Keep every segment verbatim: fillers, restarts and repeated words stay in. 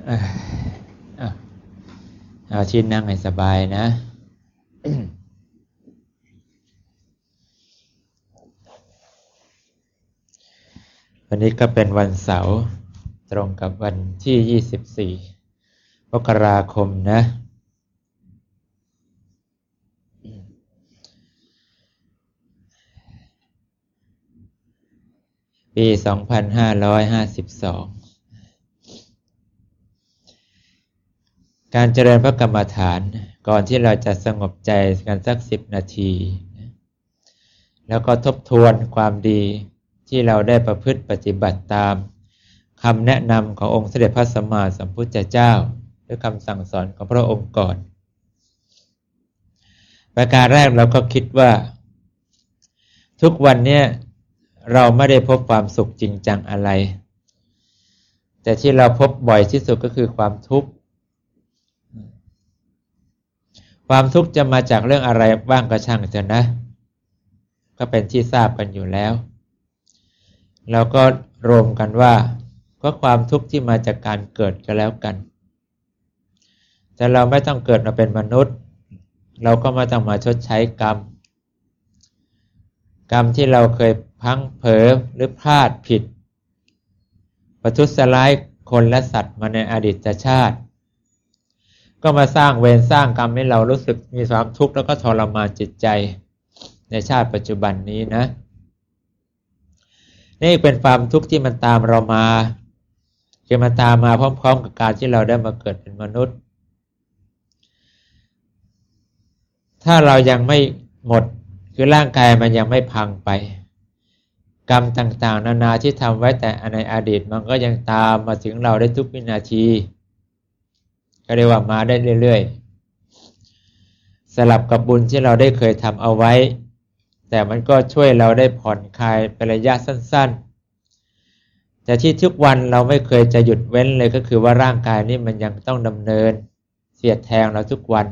อ่ะอ่ะเอาที่นั่งให้สบายนะ วันนี้ก็เป็นวันเสาร์ตรงกับวันที่ยี่สิบสี่มกราคมนะปีสองพันห้าร้อยห้าสิบสองการเจริญพระกรรมฐานก่อนที่เราจะสงบใจกันสักสิบนาทีแล้วก็ทบทวนความดีที่เราได้ประพฤติปฏิบัติตามคำแนะนำขององค์สมเด็จพระสัมมาสัมพุทธเจ้าหรือคำสั่งสอนของพระองค์ก่อนประการแรกเราก็คิดว่าทุกวันนี้เราไม่ได้พบความสุขจริงจังอะไรแต่ที่เราพบบ่อยที่สุดก็คือความทุกข์ความทุกข์จะมาจากเรื่องอะไรบ้างก็ช่างเถอะนะก็เป็นที่ทราบกันอยู่แล้วเราก็รวมกันว่าก็ความทุกข์ที่มาจากการเกิดก็แล้วกันแต่เราไม่ต้องเกิดมาเป็นมนุษย์เราก็ไม่ต้องมาชดใช้กรรมกรรมที่เราเคยพลั้งเผลอหรือพลาดผิดประทุษร้ายคนและสัตว์มาในอดีตชาติก็มาสร้างเวรสร้างกรรมให้เรารู้สึกมีความทุกข์แล้วก็ทรมานจิตใจในชาติปัจจุบันนี้นะนี่เป็นความทุกข์ที่มันตามเรามาคือมันตามมาพร้อมๆกับการที่เราได้มาเกิดเป็นมนุษย์ถ้าเรายังไม่หมดคือร่างกายมันยังไม่พังไปกรรมต่างๆนานาที่ทำไว้แต่ในอดีตมันก็ยังตามมาถึงเราได้ทุกวินาทีก็เรียกว่ามาได้เรื่อยๆสลับกับบุญที่เราได้เคยทำเอาไว้แต่มันก็ช่วยเราได้ผ่อนคลายเป็นระยะสั้นๆแต่ที่ทุกวันเราไม่เคยจะหยุดเว้นเลยก็คือว่าร่างกายนี้มันยังต้องดำเนินเสียดแทงเราทุกวัน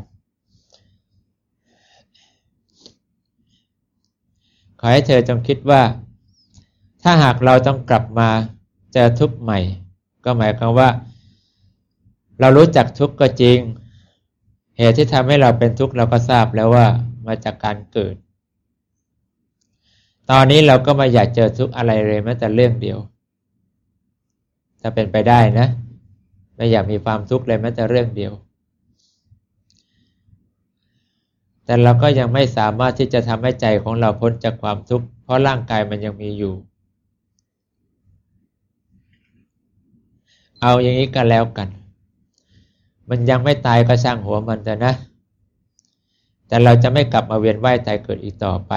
ขอให้เธอจงคิดว่าถ้าหากเราต้องกลับมาเจอทุกข์ใหม่ก็หมายความว่าเรารู้จักทุกข์ก็จริงเหตุที่ทำให้เราเป็นทุกข์เราก็ทราบแล้วว่ามาจากการเกิดตอนนี้เราก็ไม่อยากเจอทุกข์อะไรเลยแม้แต่เรื่องเดียวถ้าเป็นไปได้นะไม่อยากมีความทุกข์เลยแม้แต่เรื่องเดียวแต่เราก็ยังไม่สามารถที่จะทำให้ใจของเราพ้นจากความทุกข์เพราะร่างกายมันยังมีอยู่เอาอย่างนี้ก็แล้วกันมันยังไม่ตายก็ช่างหัวมันแต่นะแต่เราจะไม่กลับมาเวียนว่ายตายเกิดอีกต่อไป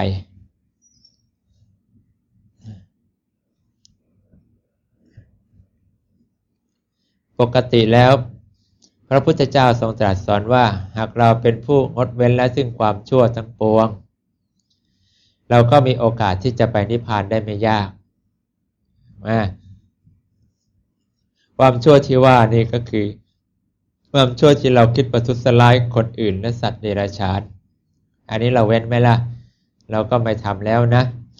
ปกติแล้วพระพุทธเจ้าทรงตรัสสอนว่าหากเราเป็นผู้งดเว้นและซึ่งความชั่วทั้งปวงเราก็มีโอกาสที่จะไปนิพพานได้ไม่ยากความชั่วที่ว่านี่ก็คือความชั่วที่เราคิดประทุษร้ายคนอื่นและสัตว์เดรัจฉานอันนี้เราเว้นไหมล่ะเราก็ไม่ทำแล้วนะ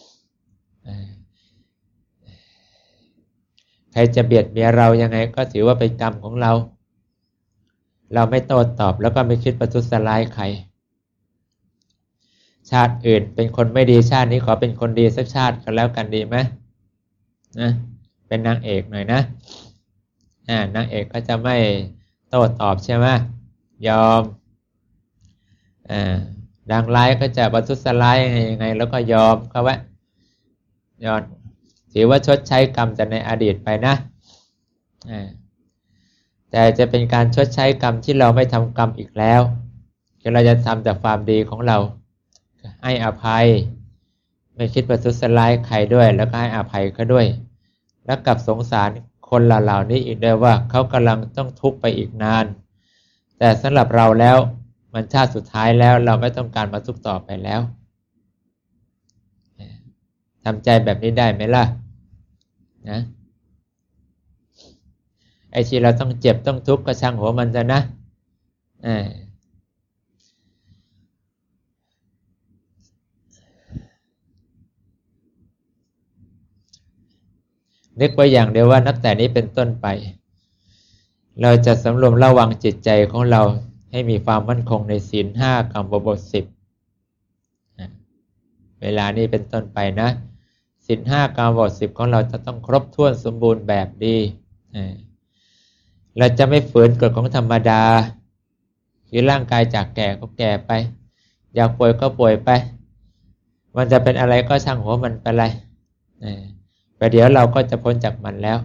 ใครจะเบียดเบียนเรายังไงก็ถือว่าเป็นกรรมของเราเราไม่โต้ตอบแล้วก็ไม่คิดประทุษร้ายใครชาติอื่นเป็นคนไม่ดีชาตินี้ขอเป็นคนดีสักชาติกันแล้วกันดีไหมนะเป็นนางเอกหน่อยนะอ่านางเอกก็จะไม่โต้ตอบใช่ไหมยอมอ่าดังร้ายก็จะประทุษร้ายยังไงแล้วก็ยอมเขาไว้ยอมถือว่าชดใช้กรรมจากในอดีตไปนะอ่าแต่จะเป็นการชดใช้กรรมที่เราไม่ทำกรรมอีกแล้วคือเราจะทำแต่ความดีของเราให้อภัยไม่คิดประทุษร้ายใครด้วยแล้วก็ให้อภัยเขาด้วยแล้วกับสงสารคนเหล่านี้อีกด้วยว่าเขากำลังต้องทุกข์ไปอีกนานแต่สำหรับเราแล้วมันชาติสุดท้ายแล้วเราไม่ต้องการมาทุกข์ต่อไปแล้วทำใจแบบนี้ได้ไหมล่ะนะไอ้ที่เราต้องเจ็บต้องทุกข์ก็ช่างหัวมันซะนะนึกไว้อย่างเดียวว่านับแต่นี้เป็นต้นไปเราจะสำรวมระวังจิตใจของเราให้มีความมั่นคงในศีลห้ากรรมบทสิบเวลานี้เป็นต้นไปนะศีลห้ากรรมบทสิบของเราจะต้องครบถ้วนสมบูรณ์แบบดีเราจะไม่ฝืนกฎของธรรมดาคือร่างกายจากแก่ก็แก่ไปอยากป่วยก็ป่วยไปมันจะเป็นอะไรก็ช่างหัวมันไปเลยประเดี๋ยวเราก็จะพ้นจากมันแล้ว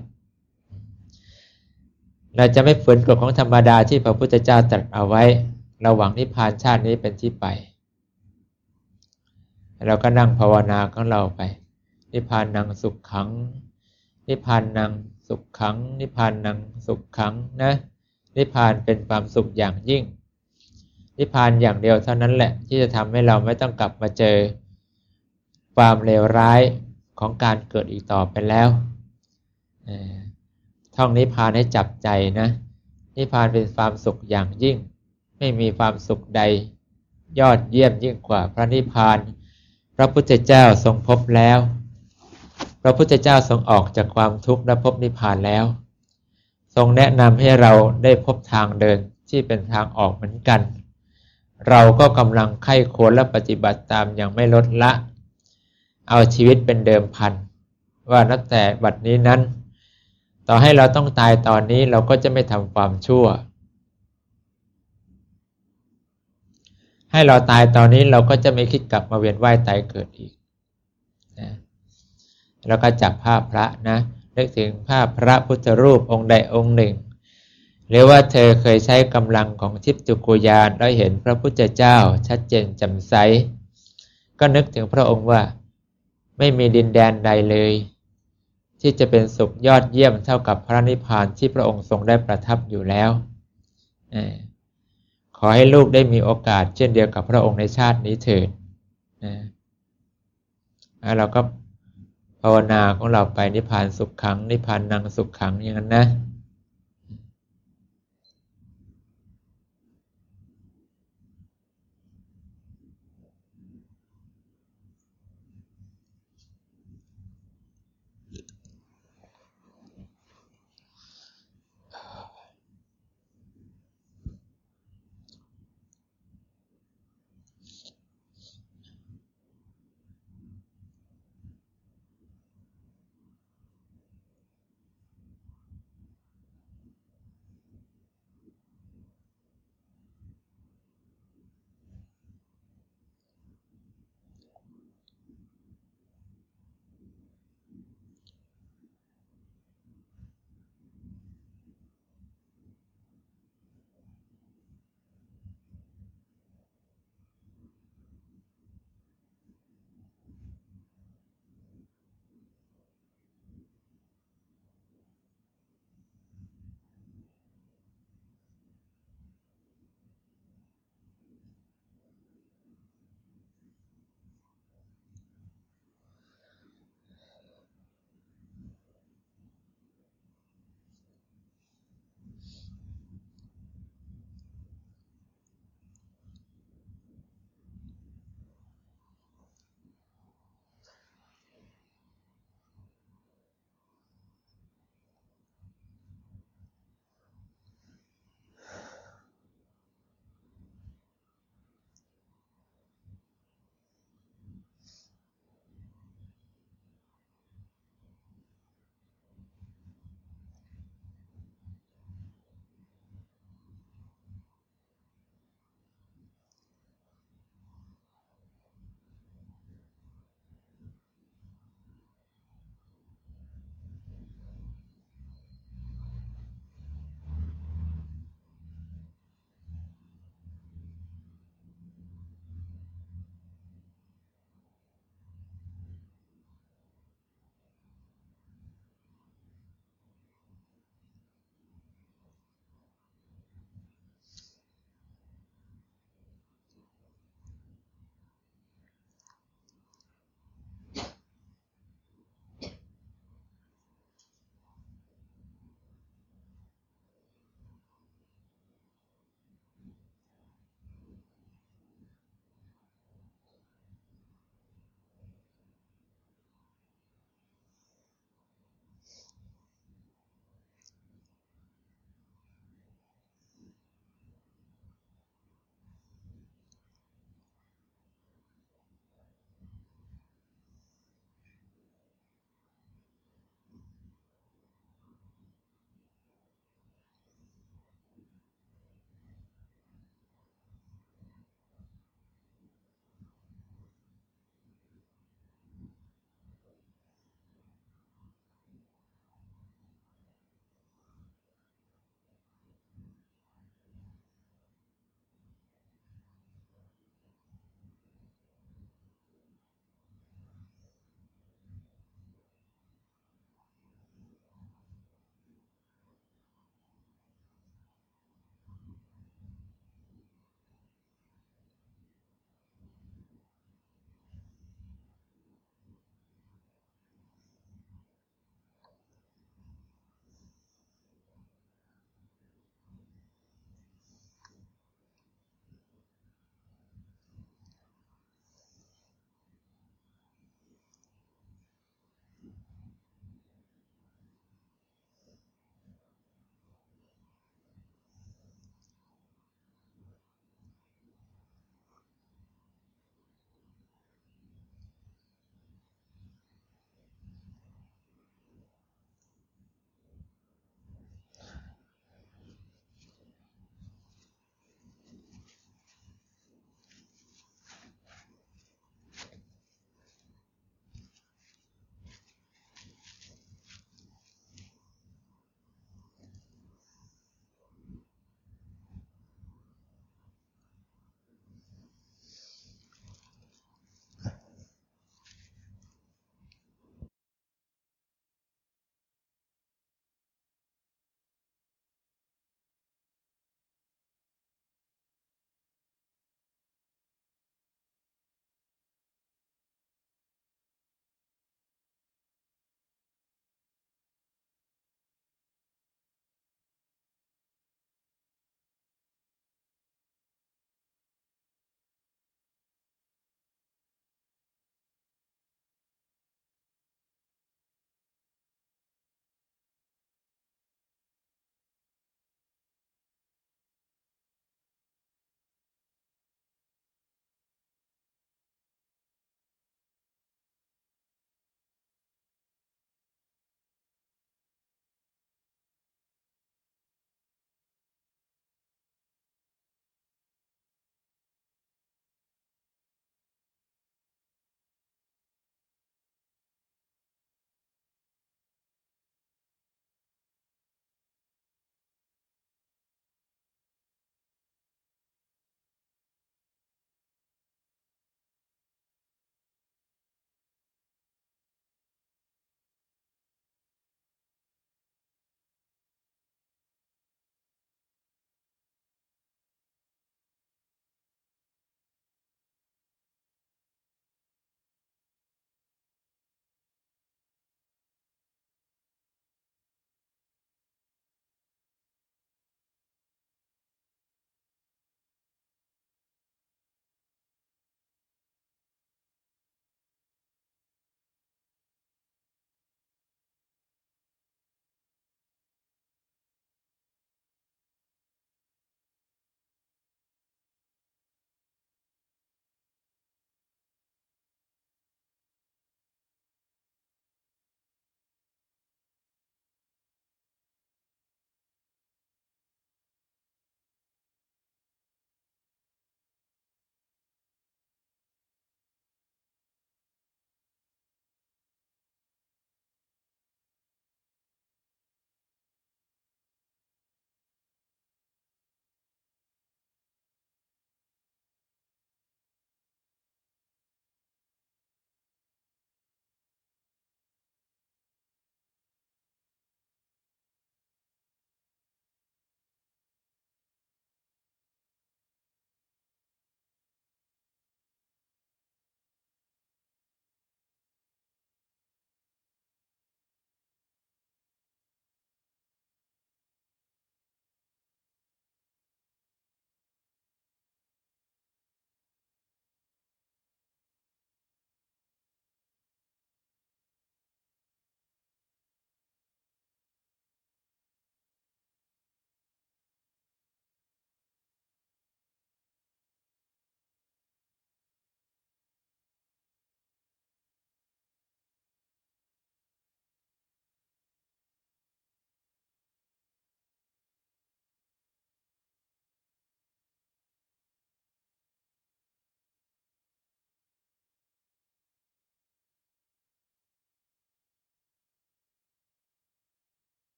เราจะไม่ฝืนกฎของธรรมดาที่พระพุทธเจ้าตรัสเอาไว้เราหวังนิพพานชาตินี้เป็นที่ไปเราก็นั่งภาวนาของเราไปนิพพานังสุขขังนิพพานังสุขขังนิพพานังสุขขังนะนิพพานเป็นความสุขอย่างยิ่งนิพพานอย่างเดียวเท่านั้นแหละที่จะทำให้เราไม่ต้องกลับมาเจอความเลวร้ายของการเกิดอีกต่อไปแล้วท่องนิพพานให้จับใจนะนิพพานเป็นความสุขอย่างยิ่งไม่มีความสุขใดยอดเยี่ยมยิ่งกว่าพระนิพพานพระพุทธเจ้าทรงพบแล้วพระพุทธเจ้าทรงออกจากความทุกข์และพบนิพพานแล้วทรงแนะนำให้เราได้พบทางเดินที่เป็นทางออกเหมือนกันเราก็กำลังไข้ควรและปฏิบัติตามอย่างไม่ลดละเอาชีวิตเป็นเดิมพันว่านับแต่บัดนี้นั้นต่อให้เราต้องตายตอนนี้เราก็จะไม่ทำความชั่วให้เราตายตอนนี้เราก็จะไม่คิดกลับมาเวียนว่ายตายเกิดอีกนะแล้วก็จับภาพพระนะนึกถึงภาพพระพุทธรูปองค์ใดองค์หนึ่งหรือว่าเธอเคยใช้กำลังของทิพย์จักรยานแล้วเห็นพระพุทธเจ้าชัดเจนแจ่มใสก็นึกถึงพระองค์ว่าไม่มีดินแดนใดเลยที่จะเป็นสุขยอดเยี่ยมเท่ากับพระนิพพานที่พระองค์ทรงได้ประทับอยู่แล้วขอให้ลูกได้มีโอกาสเช่นเดียวกับพระองค์ในชาตินี้เถิดแล้วเราก็ภาวนาของเราไปนิพพานสุขขังนิพพานังสุขขังอย่างนั้นนะ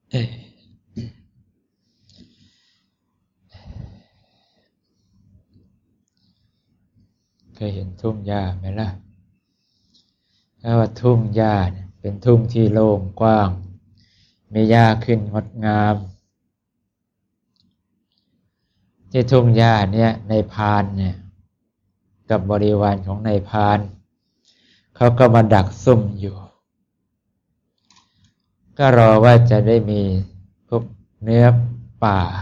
เคยเห็นทุ่งหญ้าไหมล่ะถ้าว่าทุ่งหญ้าเนี่ยเป็นทุ่งที่โล่งกว้างมีหญ้าขึ้นงดงามที่ทุ่งหญ้าเนี่ยในพานเนี่ยกับบริวารของในพานเขาก็มาดักซุ่มอยู่ก็รอว่าจะได้มีพวกเนื้อป่า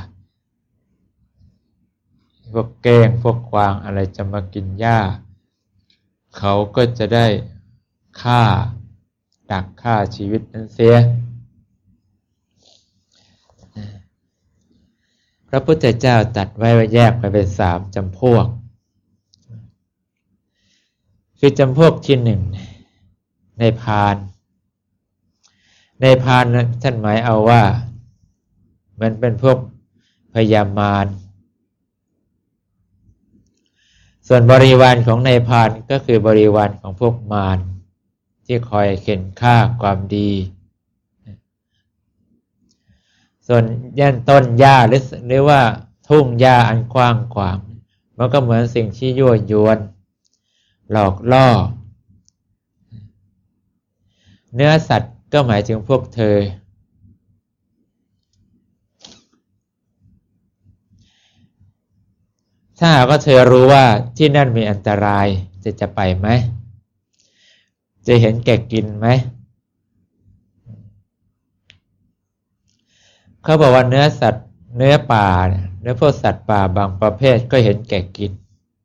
พวกเก้งพวกกวางอะไรจะมากินหญ้าเขาก็จะได้ฆ่าดักฆ่าชีวิตนั้นเสียพระพุทธเจ้าตรัสไว้ว่าแยกไปเป็นสามจำพวกคือจำพวกที่หนึ่งในพานในพานท่านหมายเอาว่ามันเป็นพวกพยามารส่วนบริวารของในพานก็คือบริวารของพวกมารที่คอยเข็นฆ่าความดีส่วนย่านต้นหญ้าหรือหรือว่าทุ่งหญ้าอันกว้างขวางมันก็เหมือนสิ่งที่ยั่วยวนหลอกล่อเนื้อสัตว์ก็หมายถึงพวกเธอถ้าหากว่าเธอรู้ว่าที่นั่นมีอันตรายจะจะไปไหมจะเห็นแก่กินไหมเขาบอกว่าเนื้อสัตว์เนื้อป่าเนื้อพวกสัตว์ป่าบางประเภทก็เห็นแก่กิน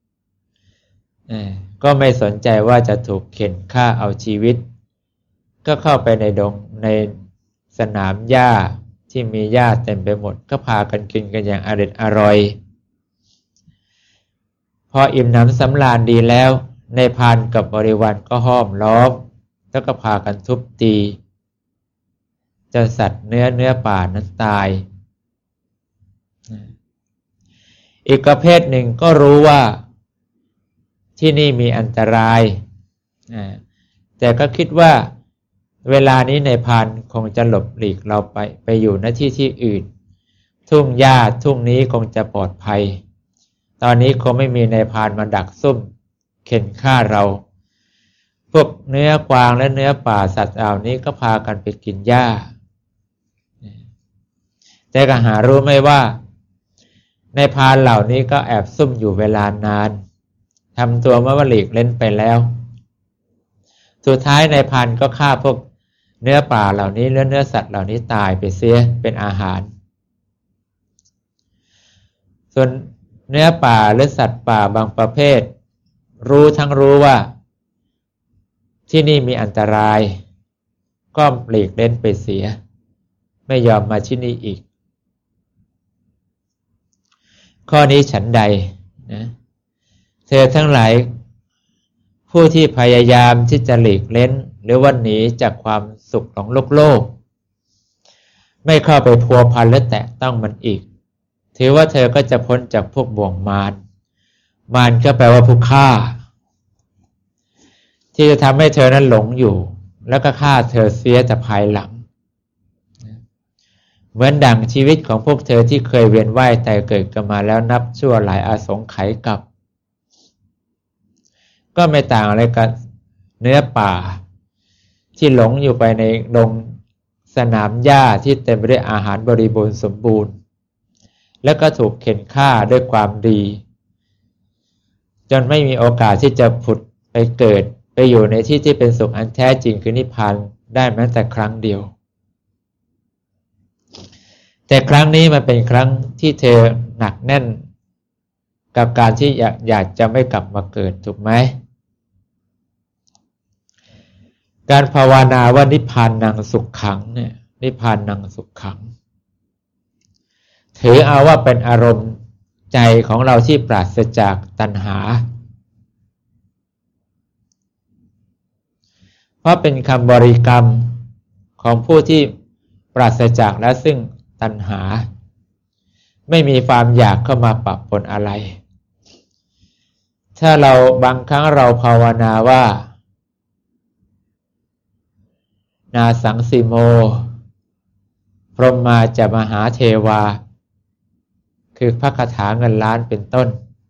ก็ไม่สนใจว่าจะถูกเข็นฆ่าเอาชีวิตก็เข้าไปในดงในสนามหญ้าที่มีหญ้าเต็มไปหมดก็พากันกินกันอย่างอร่อยอร่อยพออิ่มหนำสำราญดีแล้วในพานกับบริวารก็ห้อมล้อมแล้วก็พากันทุบตีจนสัตว์เนื้อเนื้อป่านั้นตายอีกประเภทหนึ่งก็รู้ว่าที่นี่มีอันตรายแต่ก็คิดว่าเวลานี้ในพานคงจะหลบหลีกเราไปไปอยู่ณที่ที่อื่นทุ่งหญ้าทุ่งนี้คงจะปลอดภัยตอนนี้คงไม่มีในพานมาดักซุ่มเข็นฆ่าเราพวกเนื้อกวางและเนื้อป่าสัตว์เหล่านี้ก็พากันไปกินหญ้าแต่ก็หารู้ไม่ว่าในพานเหล่านี้ก็แอบซุ่มอยู่เวลานานทำตัวว่าหลีกเล่นไปแล้วสุดท้ายในพานก็ฆ่าพวกเนื้อป่าเหล่านี้และเนื้อสัตว์เหล่านี้ตายไปเสียเป็นอาหารส่วนเนื้อป่าหรือสัตว์ป่าบางประเภทรู้ทั้งรู้ว่าที่นี่มีอันตรายก็หลีกเล่นไปเสียไม่ยอมมาที่นี่อีกข้อนี้ฉันใดนะเธอทั้งหลายผู้ที่พยายามที่จะหลีกเล่นหรือว่าหนีจากความสุขของโลกโลกไม่เข้าไปพัวพันและแตะต้องมันอีกถือว่าเธอก็จะพ้นจากพวกบ่วงมารมารก็แปลว่าผู้ฆ่าที่จะทำให้เธอนั้นหลงอยู่แล้วก็ฆ่าเธอเสียแต่ภายหลังเหมือนดั่งชีวิตของพวกเธอที่เคยเวียนว่ายตายเกิดกันมาแล้วนับชั่วหลายอาสงไขยกับก็ไม่ต่างอะไรกับเนื้อป่าที่หลงอยู่ไปในดงสนามหญ้าที่เต็มไปด้วยอาหารบริบูรณ์สมบูรณ์แล้วก็ถูกเข็นฆ่าด้วยความดีจนไม่มีโอกาสที่จะผุดไปเกิดไปอยู่ในที่ที่เป็นสุขอันแท้จริงคือนิพพานได้แม้แต่ครั้งเดียวแต่ครั้งนี้มันเป็นครั้งที่เธอหนักแน่นกับการที่อยากอยากจะไม่กลับมาเกิดถูกไหมการภาวนาว่านิพพานังสุขขังเนี่ยนิพพานังสุขขังถือเอาว่าเป็นอารมณ์ใจของเราที่ปราศจากตัณหาเพราะเป็นคำบริกรรมของผู้ที่ปราศจากและซึ่งตัณหาไม่มีความอยากเข้ามาปะปนอะไรถ้าเราบางครั้งเราภาวนาว่านาสังสิโมพรหมมาจะมหาเทวาคือพระคาถาเงินล้านเป็นต้น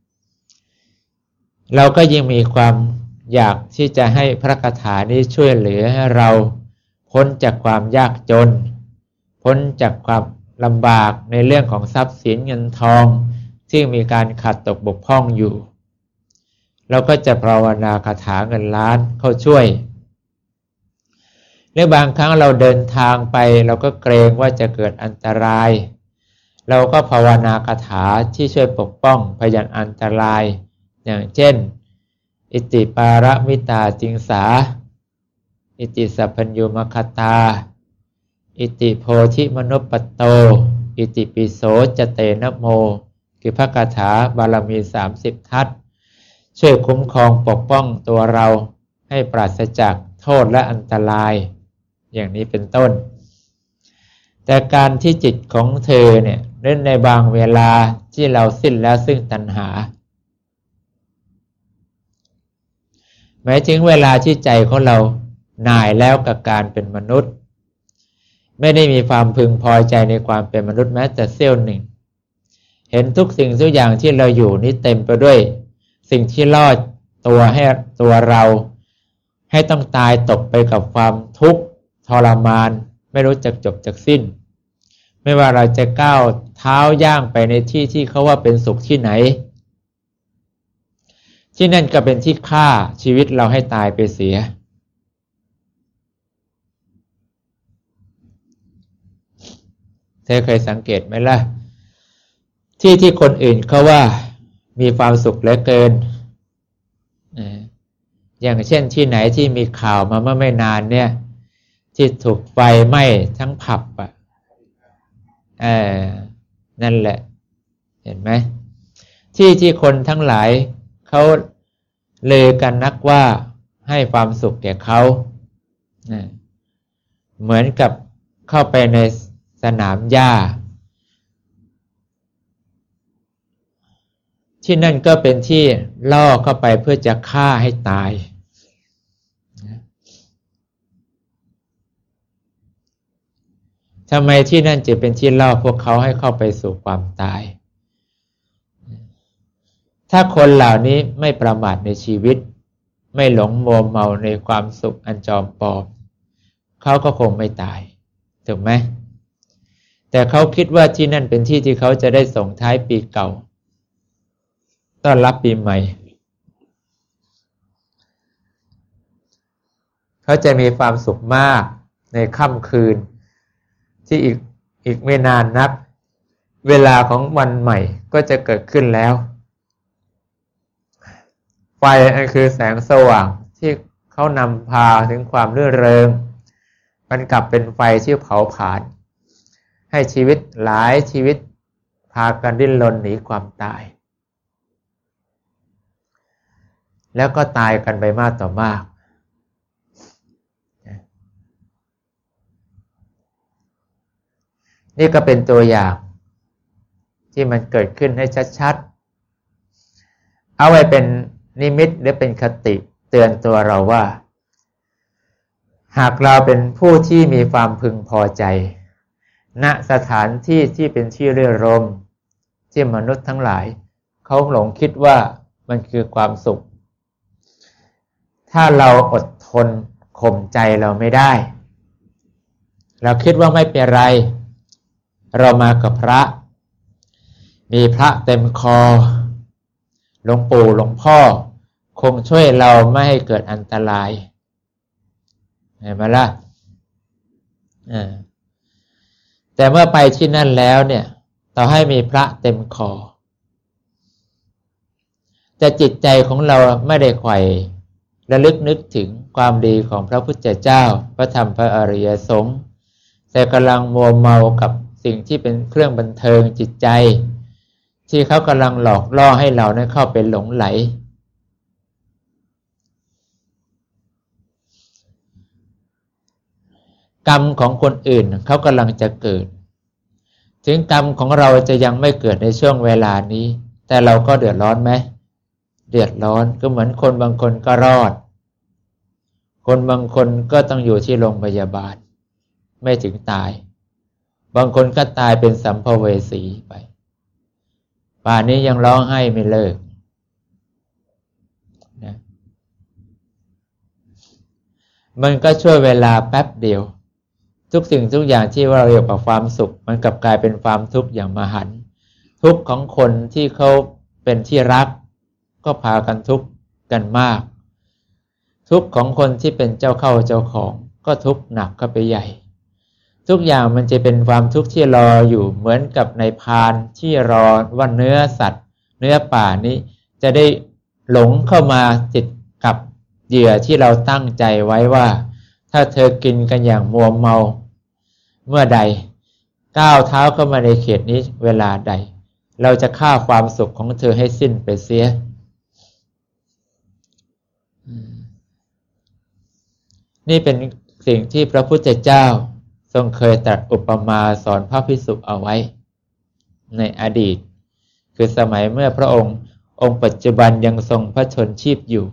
เราก็ยิ่งมีความอยากที่จะให้พระคาถานี้ช่วยเหลือให้เราพ้นจากความยากจนพ้นจากความลำบากในเรื่องของทรัพย์สินเงินทองที่มีการขาดตกบกพร่องอยู่เราก็จะภาวนาคาถาเงินล้านเข้าช่วยหรือบางครั้งเราเดินทางไปเราก็เกรงว่าจะเกิดอันตรายเราก็ภาวนาคาถาที่ช่วยปกป้องพยันอันตรายอย่างเช่นอิติปาระมิตาจิงสาอิติสัพพัญญูมคตาอิติโพธิมนุปปโตอิติปิโสจเตนะโมคือพระคาถาบารมีสามสิบทัศน์ช่วยคุ้มครองปกป้องตัวเราให้ปราศจากโทษและอันตรายอย่างนี้เป็นต้นแต่การที่จิตของเธอเนี่ยเล่นในบางเวลาที่เราสิ้นแล้วซึ่งตัณหาหมายถึงเวลาที่ใจของเราหน่ายแล้วกับการเป็นมนุษย์ไม่ได้มีความพึงพอใจในความเป็นมนุษย์แม้แต่เสี้ยวหนึ่งเห็นทุกสิ่งทุกอย่างที่เราอยู่นี้เต็มไปด้วยสิ่งที่ล่อตัวให้ตัวเราให้ต้องตายตกไปกับความทุกข์ทรมานไม่รู้จักจบจักสิ้นไม่ว่าเราจะก้าวเท้าย่างไปในที่ที่เขาว่าเป็นสุขที่ไหนที่นั่นก็เป็นที่ฆ่าชีวิตเราให้ตายไปเสียเธอเคยสังเกตไหมล่ะที่ที่คนอื่นเขาว่ามีความสุขเหลือเกินอย่างเช่นที่ไหนที่มีข่าวมาเมื่อไม่นานเนี่ยที่ถูกไฟไหม้ทั้งผับอ่ะเออนั่นแหละเห็นไหมที่ที่คนทั้งหลายเขาลือกันนักว่าให้ความสุขแก่เขาเหมือนกับเข้าไปในสนามหญ้าที่นั่นก็เป็นที่ล่อเข้าไปเพื่อจะฆ่าให้ตายทำไมที่นั่นจึงเป็นที่ล่อพวกเขาให้เข้าไปสู่ความตายถ้าคนเหล่านี้ไม่ประมาทในชีวิตไม่หลงมัวเมาในความสุขอันจอมปลอมเขาก็คงไม่ตายถูกไหมแต่เขาคิดว่าที่นั่นเป็นที่ที่เขาจะได้ส่งท้ายปีเก่าต้อนรับปีใหม่เขาจะมีความสุขมากในค่ำคืนที่อีกอีกไม่นานนักเวลาของวันใหม่ก็จะเกิดขึ้นแล้วไฟอันคือแสงสว่างที่เขานำพาถึงความรื่นเริงมันกลับเป็นไฟที่เผาผลาญให้ชีวิตหลายชีวิตพากันดิ้นรนหนีความตายแล้วก็ตายกันไปมากต่อมากนี่ก็เป็นตัวอย่างที่มันเกิดขึ้นให้ชัดๆเอาไว้เป็นนิมิตหรือเป็นคติเตือนตัวเราว่าหากเราเป็นผู้ที่มีความพึงพอใจณสถานที่ที่เป็นที่รื่นรมที่มนุษย์ทั้งหลายเขาหลงคิดว่ามันคือความสุขถ้าเราอดทนข่มใจเราไม่ได้เราคิดว่าไม่เป็นไรเรามากับพระมีพระเต็มคอหลวงปู่หลวงพ่อคงช่วยเราไม่ให้เกิดอันตรายเห็นไหมล่ะแต่เมื่อไปที่นั่นแล้วเนี่ยต่อให้มีพระเต็มคอแต่จิตใจของเราไม่ได้ไขว่ระลึกนึกถึงความดีของพระพุทธเจ้าพระธรรมพระอริยสงฆ์แต่กำลังมัวเมากับสิ่งที่เป็นเครื่องบันเทิงจิตใจที่เขากำลังหลอกล่อให้เราเนี่ยเข้าไปหลงไหลกรรมของคนอื่นเขากำลังจะเกิดถึงกรรมของเราจะยังไม่เกิดในช่วงเวลานี้แต่เราก็เดือดร้อนไหมเดือดร้อนก็เหมือนคนบางคนก็รอดคนบางคนก็ต้องอยู่ที่โรงพยาบาลไม่ถึงตายบางคนก็ตายเป็นสัมภเวสีไปป่านนี้ยังร้องไห้ไม่เลิกนะมันก็ช่วยเวลาแป๊บเดียวทุกสิ่งทุกอย่างที่เราเรียกว่าความสุขมันกลับกลายเป็นความทุกข์อย่างมหันต์ทุกข์ของคนที่เขาเป็นที่รักก็พากันทุกข์กันมากทุกข์ของคนที่เป็นเจ้าเข้าเจ้าของก็ทุกข์หนักเข้าไปใหญ่ทุกอย่างมันจะเป็นความทุกข์ที่รออยู่เหมือนกับในพานที่รอว่าเนื้อสัตว์เนื้อป่านี้จะได้หลงเข้ามาติดกับเหยื่อที่เราตั้งใจไว้ว่าถ้าเธอกินกันอย่างมัวเมาเมื่อใดก้าวเท้าเข้ามาในเขตนี้เวลาใดเราจะฆ่าความสุขของเธอให้สิ้นไปเสียนี่เป็นสิ่งที่พระพุทธเจ้าทรงเคยตรัสอุปมาสอนพระภิกษุเอาไว้ในอดีตคือสมัยเมื่อพระองค์องค์ปัจจุบันยังทรงพระชนชีพอยู่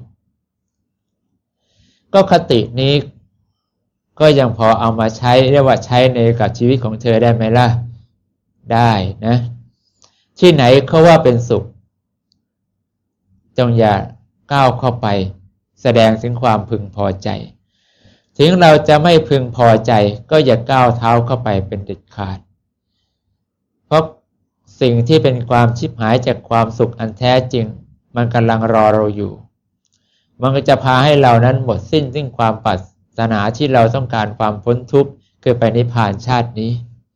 ก็คตินี้ก็ยังพอเอามาใช้เรียกว่าใช้ในกับชีวิตของเธอได้ไหมล่ะได้นะที่ไหนเขาว่าเป็นสุขจงอย่าก้าวเข้าไปแสดงถึงความพึงพอใจถึงเราจะไม่พึงพอใจก็อย่าก้าวเท้าเข้าไปเป็นเด็ดขาดเพราะสิ่งที่เป็นความชิบหายจากความสุขอันแท้จริงมันกำลังรอเราอยู่มันก็จะพาให้เรานั้นหมดสิ้นซึ่งความปรารถนาที่เราต้องการความพ้นทุกข์คือไปนิพพานชาตินี้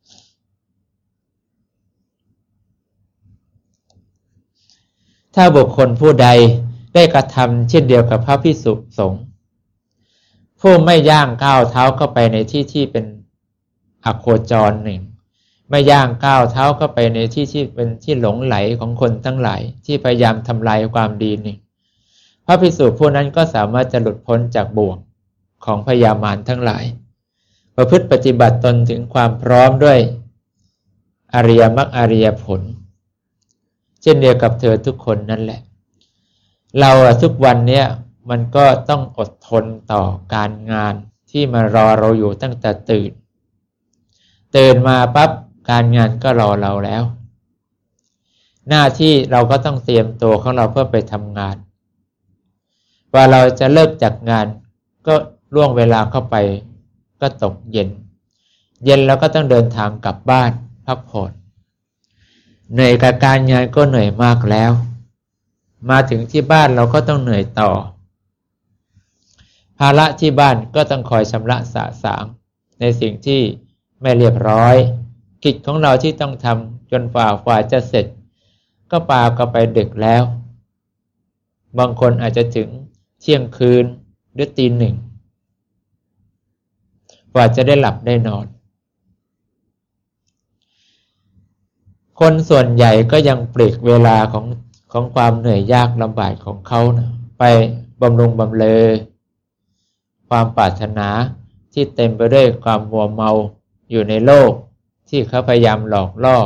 ถ้าบุคคลผู้ใดได้กระทำเช่นเดียวกับพระภิกษุสงฆ์ผู้ไม่ย่างก้าวเท้าเข้าไปในที่ที่เป็นอโคจรหนึ่งไม่ย่างก้าวเท้าเข้าไปในที่ที่เป็นที่หลงไหลของคนทั้งหลายที่พยายามทำลายความดีหนึ่งพระภิกษุผู้นั้นก็สามารถจะหลุดพ้นจากบ่วงของพยามารทั้งหลายประพฤติปฏิบัติตนถึงความพร้อมด้วยอริยมรรคอริยผลเช่นเดียวกับเธอทุกคนนั่นแหละเราทุกวันเนี้ยมันก็ต้องอดทนต่อการงานที่มารอเราอยู่ตั้งแต่ตื่นตื่นมาปั๊บการงานก็รอเราแล้วหน้าที่เราก็ต้องเตรียมตัวของเราเพื่อไปทำงานว่าเราจะเลิกจากงานก็ล่วงเวลาเข้าไปก็ตกเย็นเย็นแล้วก็ต้องเดินทางกลับบ้านพักผ่อนเหนื่อยกับการงานก็เหนื่อยมากแล้วมาถึงที่บ้านเราก็ต้องเหนื่อยต่อภาระที่บ้านก็ต้องคอยชำระสะสางในสิ่งที่ไม่เรียบร้อยกิจของเราที่ต้องทำจนฝ่าฝ่าจะเสร็จก็ปาก็ไปดึกแล้วบางคนอาจจะถึงเที่ยงคืนหรือตีหนึ่งกว่าจะได้หลับได้นอนคนส่วนใหญ่ก็ยังปลีกเวลาของของความเหนื่อยยากลำบากของเขานะไปบำรุงบำเรอความปรารถนาที่เต็มไปด้วยความมัวเมาอยู่ในโลกที่เขาพยายามหลอกล่อ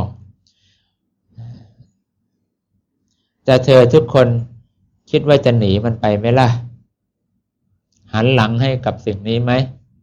แต่เธอทุกคนคิดว่าจะหนีมันไปไหมล่ะหันหลังให้กับสิ่งนี้ไหม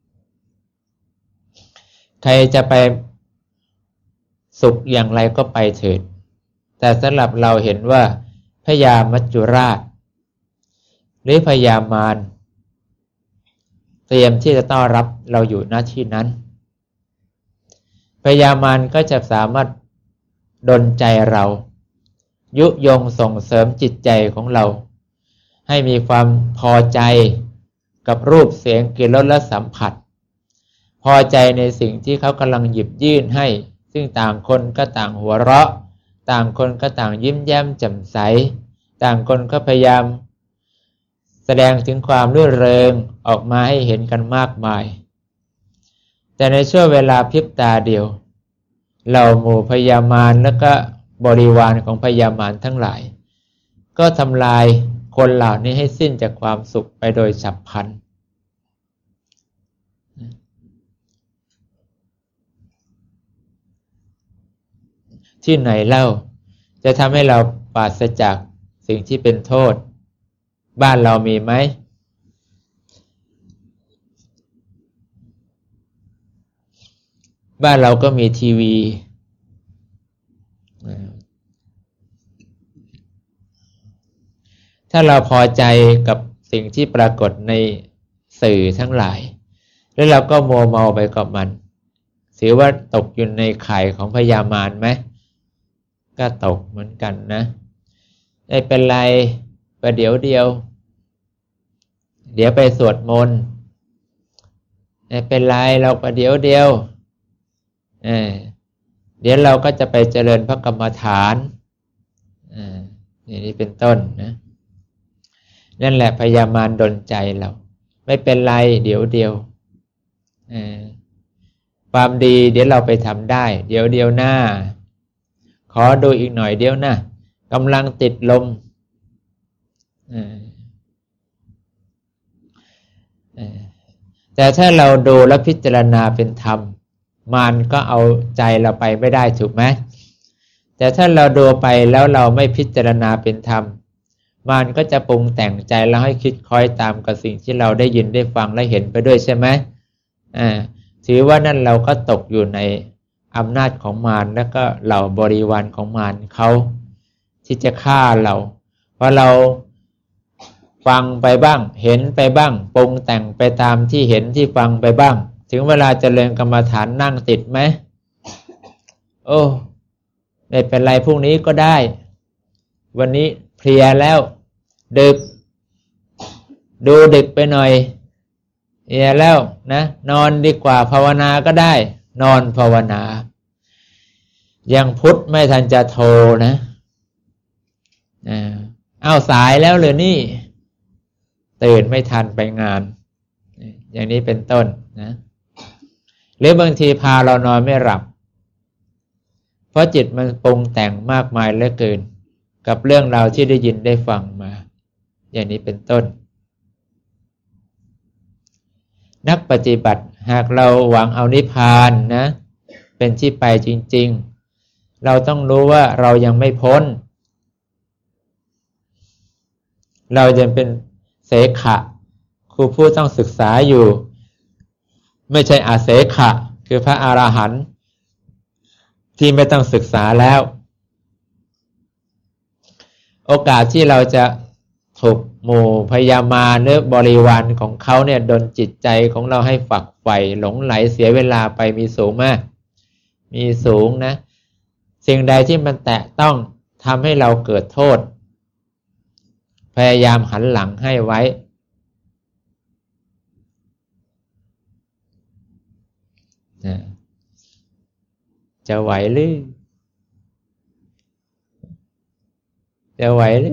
ใครจะไปสุขอย่างไรก็ไปเถิดแต่สำหรับเราเห็นว่าพญามัจจุราชหรือพญามารเตรียมที่จะต้อนรับเราอยู่ณที่นั้นพญามารก็จะสามารถดลใจเรายุยงส่งเสริมจิตใจของเราให้มีความพอใจกับรูปเสียงกลิ่นรสและสัมผัสพอใจในสิ่งที่เขากำลังหยิบยื่นให้ซึ่งต่างคนก็ต่างหัวเราะต่างคนก็ต่างยิ้มแย้มแจ่มใสต่างคนก็พยายามแสดงถึงความรื่นเริงออกมาให้เห็นกันมากมายแต่ในช่วงเวลาพริบตาเดียวเหล่าหมู่พญามารและก็บริวารของพญามารทั้งหลายก็ทำลายคนเหล่านี้ให้สิ้นจากความสุขไปโดยฉับพลันที่ไหนเล่าจะทำให้เราปราศจากสิ่งที่เป็นโทษบ้านเรามีไหมบ้านเราก็มีทีวีถ้าเราพอใจกับสิ่งที่ปรากฏในสื่อทั้งหลายแล้วเราก็มัวเมาไปกับมันถือว่าตกอยู่ในข่ายของพยามารไหมก็ตกเหมือนกันนะไม่เป็นไรประเดี๋ยวเดียวเดี๋ยวไปสวดมนต์ไม่เป็นไรเราประเดี๋ยวเดียวเออเดี๋ยวเราก็จะไปเจริญพระกรรมฐานอ่านี่เป็นต้นนะนั่นแหละพยามารดลใจเราไม่เป็นไรเดี๋ยวเดียวเออความดีเดี๋ยวเราไปทำได้เดี๋ยวเดียวหน้าขอดูอีกหน่อยเดียวนะกำลังติดลมเออเออแต่ถ้าเราดูและพิจารณาเป็นธรรมมารก็เอาใจเราไปไม่ได้ถูกไหมแต่ถ้าเราดูไปแล้วเราไม่พิจารณาเป็นธรรมมารก็จะปรุงแต่งใจเราให้คิดคอยตามกับสิ่งที่เราได้ยินได้ฟังและเห็นไปด้วยใช่ไหมอ่าถือว่านั่นเราก็ตกอยู่ในอำนาจของมารและก็เหล่าบริวารของมารเขาที่จะฆ่าเราเพราะเราฟังไปบ้างเห็นไปบ้างปรุงแต่งไปตามที่เห็นที่ฟังไปบ้างถึงเวลาเจริญกรรมฐานนั่งติดไหมโอ้ไม่เป็นไรพรุ่งนี้ก็ได้วันนี้เพลียแล้วดึกดูดึกไปหน่อยเพลียแล้วนะนอนดีกว่าภาวนาก็ได้นอนภาวนายังพุทธไม่ทันจะโทรนะอ่าเอาสายแล้วเลยนี่ตื่นไม่ทันไปงานอย่างนี้เป็นต้นนะหรือบางทีพาเรานอนไม่หลับเพราะจิตมันปรุงแต่งมากมายเหลือเกินกับเรื่องราวที่ได้ยินได้ฟังมาอย่างนี้เป็นต้นนักปฏิบัติหากเราหวังเอานิพพานนะเป็นที่ไปจริงๆเราต้องรู้ว่าเรายังไม่พ้นเรายังเป็นเสขะครูผู้ต้องศึกษาอยู่ไม่ใช่อาเสขะคือพระอรหันต์ที่ไม่ต้องศึกษาแล้วโอกาสที่เราจะถูกหมู่พยามารหรือบริวารของเขาเนี่ยดลจิตใจของเราให้ฝักใฝ่หลงไหลเสียเวลาไปมีสูงมากมีสูงนะสิ่งใดที่มันแตะต้องทำให้เราเกิดโทษพยายามหันหลังให้ไว้จะไหวหรือจะไหวหรื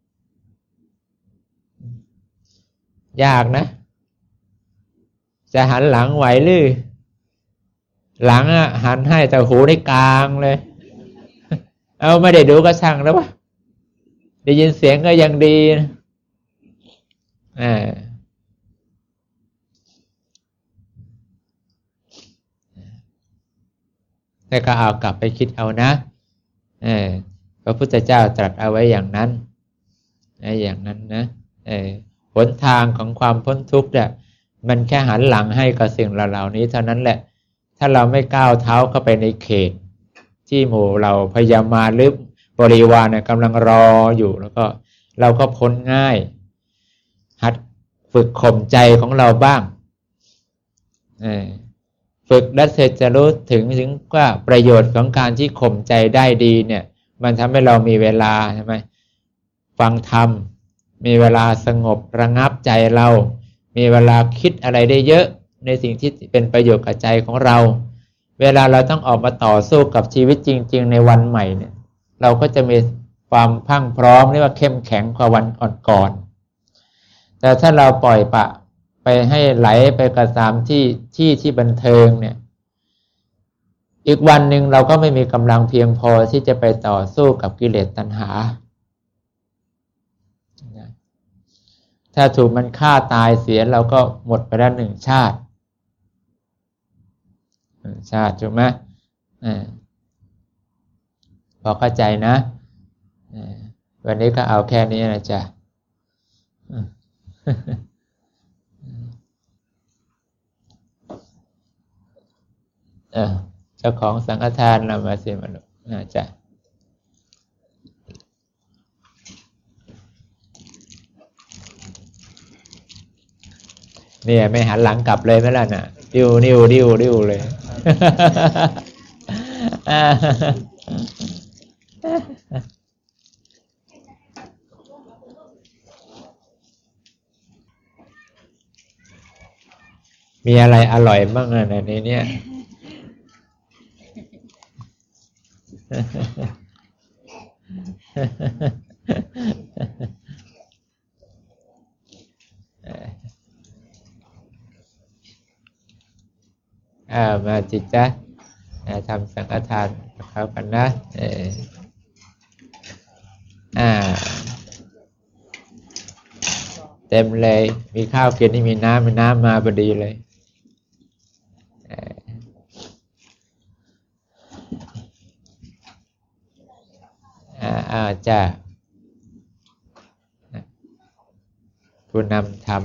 อยากนะจะหันหลังไหวหรือหลังอ่ะหันให้แต่หูได้กลางเลยเอาไม่ได้ดูก็ช่างแล้ววะได้ยินเสียงก็ยังดีอ่าแล้วก็เอากลับไปคิดเอานะเออพระพุทธเจ้าตรัสเอาไว้อย่างนั้นไอ้อย่างนั้นนะเออหนทางของความพ้นทุกข์เนี่ยมันแค่หันหลังให้กับสิ่งเหล่านี้เท่านั้นแหละถ้าเราไม่ก้าวเท้าเข้าไปในเขตที่หมู่เราพยามารหรือบริวารเนี่ยกำลังรออยู่แล้วก็เราก็พ้นง่ายหัดฝึกข่มใจของเราบ้างเออฝึกแล้วเสร็จจะรู้ถึงถึงว่าประโยชน์ของการที่ข่มใจได้ดีเนี่ยมันทำให้เรามีเวลาใช่ไหมฟังธรรมมีเวลาสงบระงับใจเรามีเวลาคิดอะไรได้เยอะในสิ่งที่เป็นประโยชน์กับใจของเราเวลาเราต้องออกมาต่อสู้กับชีวิตจริงๆในวันใหม่เนี่ยเราก็จะมีความพรั่งพร้อมเรียกว่าเข้มแข็งกว่าวันก่อนๆแต่ถ้าเราปล่อยปะไปให้ไหลไปกับตามที่ที่ที่บันเทิงเนี่ยอีกวันหนึ่งเราก็ไม่มีกำลังเพียงพอที่จะไปต่อสู้กับกิเลสตัณหาถ้าถูกมันฆ่าตายเสียเราก็หมดไปแล้วหนึ่งชาติหนึ่งชาติถูกไหมอ่าพอเข้าใจนะวันนี้ก็เอาแค่นี้นะจ๊ะเออเจ้าของสังฆทานนำมาสิมาลูกน่าจะเนี่ยไม่หันหลังกลับเลยไหมล่ะน่ะดิ้วดิ้วดิ้วดิ้วเลยมีอะไรอร่อยบ้างอ่ะในนี้เนี่ยอ่ามาจิตจ้ะทำสังฆทานกับเขากันนะเอออ่าเต็มเลยมีข้าวกินนี่มีน้ำมีน้ำมาพอดีเลยอ่าอ่าจ้ะผู้นำทำ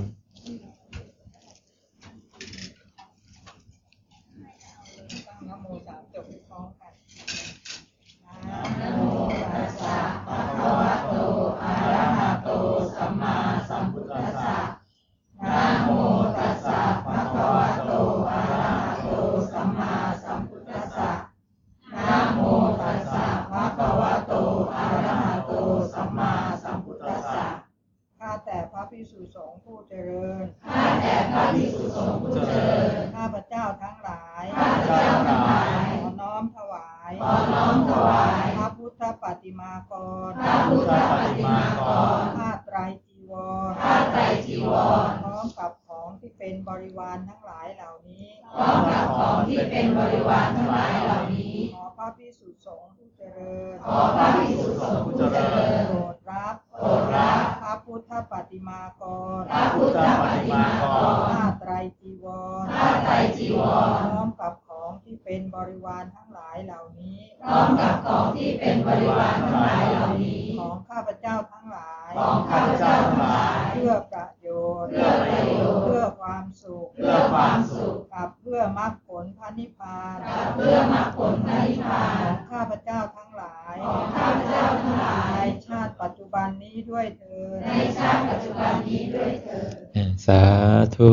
ภิกษุสงฆ์ผู้เจริญข้าแต่พระภิกษุสงฆ์ผู้เจริญข้าพเจ้าทั้งหลายข้าพเจ้าทั้งหลายขอน้อมถวายขอน้อมถวายพระพุทธปฏิมากรพระพุทธปฏิมากรผ้าไตรจีวรผ้าไตรจีวรพร้อมกับของที่เป็นบริวารทั้งหลายเหล่านี้พร้อมกับของที่เป็นบริวารทั้งหลายเหล่านี้ขอพระภิกษุสงฆ์ผู้เจริญขอพระภิกษุสงฆ์ผู้เจริญโปรดรับโปรดรับพระพุทธปฏิมากรพระพุทธปฏิมากรผ้าไตรจีวรผ้าไตรจีวรพร้อมกับของที่เป็นบริวารทั้งหลายเหล่านี้พร้อมกับของที่เป็นบริวารทั้งหลายเหล่านี้ของข้าพเจ้าทั้งหลายของข้าพเจ้าทั้งหลายเพื่อประโยชน์เพื่อประโยชน์เพื่อความสุขเพื่อความสุขกับเพื่อมรรคผลพระนิพพานกับเพื่อมรรคผลพระนิพพานของข้าพเจ้าทั้งหลายของข้าพเจ้าทั้งหลายในชาติปัจจุบันนี้ด้วยเถิดในชาติปัจจุบันนี้ด้วยเถิดสาธุ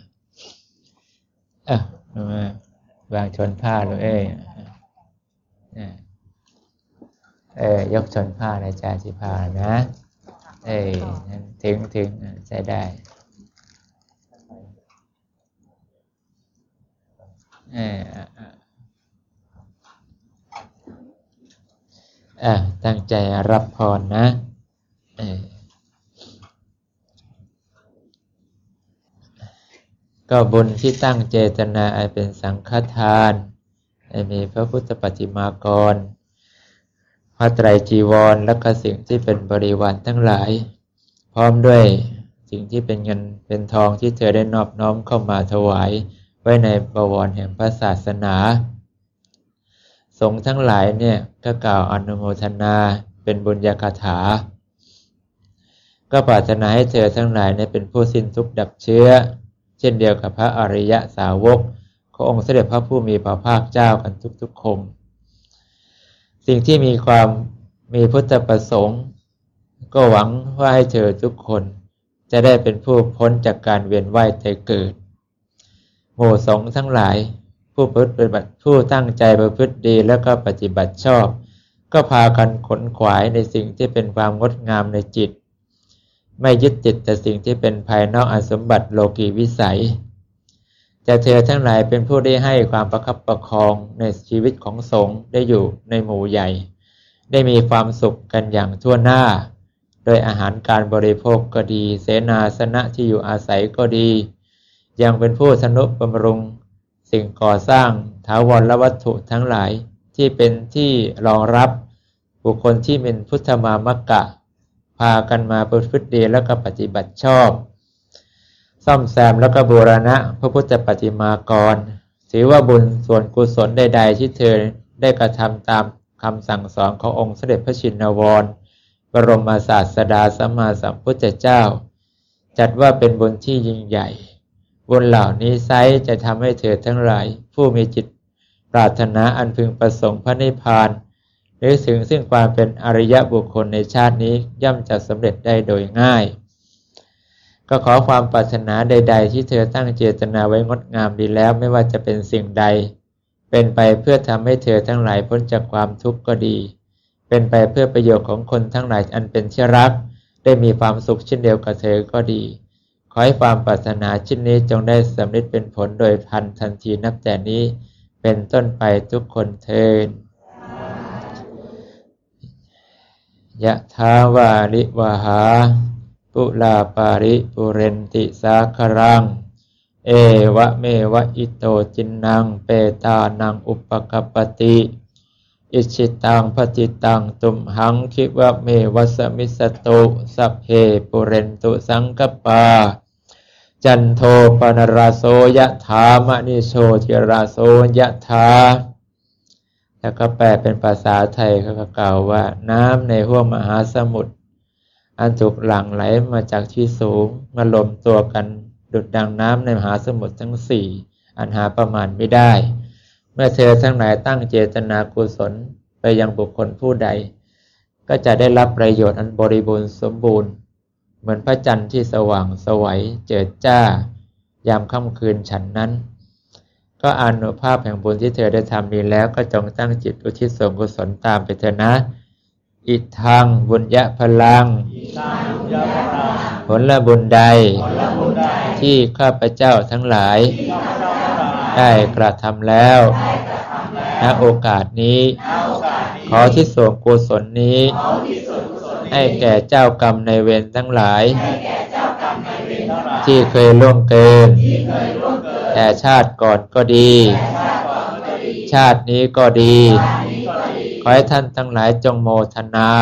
อ่ะมาวางชนผ้าเลยเอ้ยเอ้ยยกชนผ้าในจาสิผ้านะเอ้ยถึงถึงใช้ได้เอ้ยอ่ะตั้งใจรับพรนะเอ้ยก็บุญที่ตั้งเจตนาให้เป็นสังฆทานให้มีพระพุทธปฏิมากรพระไตรจีวรและก็สิ่งที่เป็นบริวารทั้งหลายพร้อมด้วยสิ่งที่เป็นเงินเป็นทองที่เธอได้นอบน้อมเข้ามาถวายไว้ในบวรแห่งพระศาสนาสงฆ์ทั้งหลายเนี่ยก็กล่าวอนุโมทนาเป็นบุญญาคาถาก็ปรารถนาให้เธอทั้งหลายเนี่ยเป็นผู้สิ้นทุกข์ดับเชื้อเช่นเดียวกับพระอริยสาวกขององค์เสด็จพระผู้มีพระภาคเจ้ากันทุกๆคนสิ่งที่มีความมีพุทธประสงค์ก็หวังว่าให้เธอทุกคนจะได้เป็นผู้พ้นจากการเวียนว่ายตายเกิดหมู่สงฆ์ทั้งหลายผู้ปฏิบัติผู้ตั้งใจประพฤติดีแล้วก็ปฏิบัติชอบก็พากันขนขวายในสิ่งที่เป็นความงดงามในจิตไม่ยึดติดแต่สิ่งที่เป็นภายนอกอสมบัติโลกีวิสัยจะเธอทั้งหลายเป็นผู้ได้ให้ความประคับประคองในชีวิตของสงฆ์ได้อยู่ในหมู่ใหญ่ได้มีความสุขกันอย่างทั่วหน้าโดยอาหารการบริโภคก็ดีเสนาสนะที่อยู่อาศัยก็ดียังเป็นผู้สนุบำรุงสิ่งก่อสร้างถาวรวัตถุทั้งหลายที่เป็นที่รองรับบุคคลที่เป็นพุทธมามกะพากันมาประพฤติดีแล้วก็ปฏิบัติชอบซ่อมแซมแล้วก็บูรณะพระพุทธปฏิมากรถือว่าบุญส่วนกุศลใดๆที่เธอได้กระทำตามคำสั่งสอนขององค์เสด็จพระชินวรบรมศาสดาสัมมาสัมพุทธเจ้าจัดว่าเป็นบุญที่ยิ่งใหญ่บุญเหล่านี้ไซร้จะทำให้เธอทั้งหลายผู้มีจิตปรารถนาอันพึงประสงค์พระนิพพานหรือถึงซึ่งความเป็นอริยบุคคลในชาตินี้ย่อมจะสำเร็จได้โดยง่ายก็ขอความปรารถนาใดๆที่เธอตั้งเจตนาไว้งดงามดีแล้วไม่ว่าจะเป็นสิ่งใดเป็นไปเพื่อทำให้เธอทั้งหลายพ้นจากความทุกข์ก็ดีเป็นไปเพื่อประโยชน์ของคนทั้งหลายอันเป็นที่รักได้มีความสุขเช่นเดียวกับเธอก็ดีขอให้ความปรารถนาชิ้นนี้จงได้สำเร็จเป็นผลโดยพลันทันทีนับแต่นี้เป็นต้นไปทุกคนเทินยะถาวาริวหาปุราปาริปุเรนติสาครังเอวะเมวะอิโตจินนังเปตานังอุปกัปปติอิชิตังปฏิตังตุมหังคิวะเมวะสมิสตุสัพเพปุเรนตุสังกปาจันโทปนราโสยะถามณิโชติราโสยะถาแล้วก็แปลเป็นภาษาไทยเขาก็กล่าวว่าน้ำในห้วงมหาสมุทรอันถูกหลั่งไหลมาจากที่สูงมารวมตัวกันดุจดังน้ำในมหาสมุทรทั้งสี่อันหาประมาณไม่ได้เมื่อเธอทั้งหลายตั้งเจตนากุศลไปยังบุคคลผู้ใดก็จะได้รับประโยชน์อันบริบูรณ์สมบูรณ์เหมือนพระจันทร์ที่สว่างไสวเจิดจ้ายามค่ำคืนฉันนั้นก็อานุภาพแห่งบุญที่เธอได้ทำดีแล้วก็จงตั้งจิตอุทิศส่วนกุศลตามไปเถอะนะอิทังบุญญะพลังผลบุญใดที่ข้าพเจ้าทั้งหลายได้กระทำแล้วณโอกาสนี้ขอที่ส่วนกุศลนี้ให้แก่เจ้ากรรมในเวรทั้งหลายที่เคยล่วงเกินแต่ชาติก่อนก็ดีชาตินี้ก็ดีขอให้ท่านทั้งหลายจงโมทนา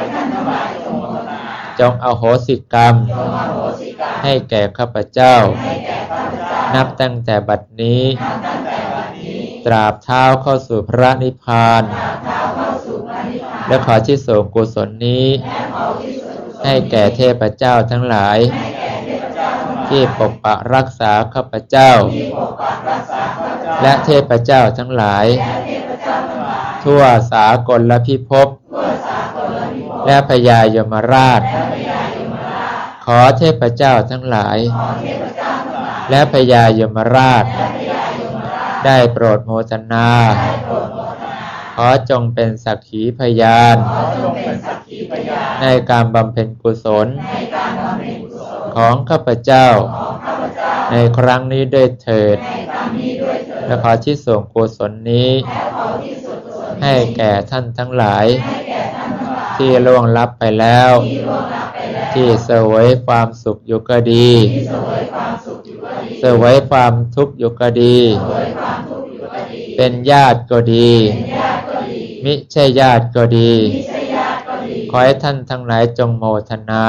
จงอโหสิกรรมให้แก่ข้าพเจ้านับตั้งแต่บัดนี้ตราบเท้าเข้าสู่พระนิพพานและขอที่ส่งกุศลนี้ให้แก่เทพเจ้าทั้งหลายที่ปกปักรักษาข้าพเจ้าและเทพเจ้าทั้งหลายทั่วสากลพิภพและพญายมราชขอเทพเจ้าทั้งหลายและพญายมราชได้โปรดโมทนาขอจงเป็นสักขีพยานในการบำเพ็ญกุศลของข้าพเจ้าในครั้งนี้ด้วยเถิดและขอที่ส่งกุศลนี้ให้แก่ท่านทั้งหลายที่ล่วงลับไปแล้วที่เสวยความสุขอยู่ก็ดีเสวยความทุกข์อยู่ก็ดีเป็นญาติก็ดีมิใช่ญาติก็ดีขอให้ท่านทั้งหลายจงโมทนา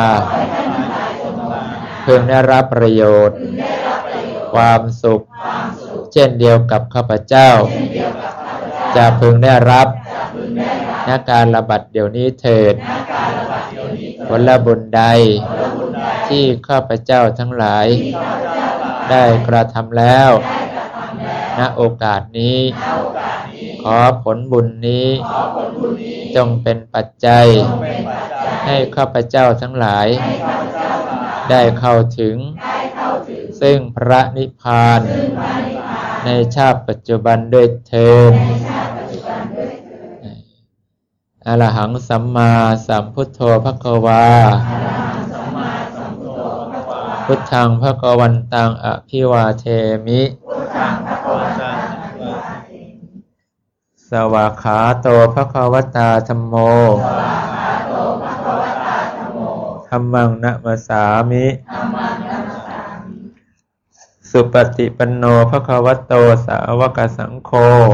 เพื่อได้รับประโยชน์ความสุขเช่นเดียวกับข้าพเจ้าจะพึงได้รับณการระบัดเดี๋ยวนี้เถิดผลบุญใดที่ข้าพเจ้าทั้งหลายได้กระทำแล้วณโอกาสนี้ขอผลบุญนี้จงเป็นปัจจัยให้ข้าพเจ้าทั้งหลายได้เข้าถึงซึ่งพระนิพพานในชาติปัจจุบันด้วยเถิดอรหังสัมมาสัมพุทโธภควาพุทธังภควันตังอภิวาเทมิสวากขาโตภควตาธัมโมธัมมังนะมัสสามิสุปฏิปันโนภควโตสาวกสังโฆ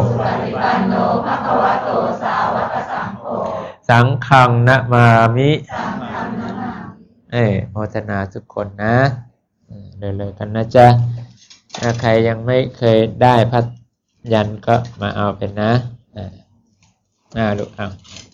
สังฆังนะมามิเอ้โมทนาทุกคนนะเลยๆกันนะจ๊ะถ้าใครยังไม่เคยได้พัดยันก็มาเอาเป็นนะอ่าลูกเอา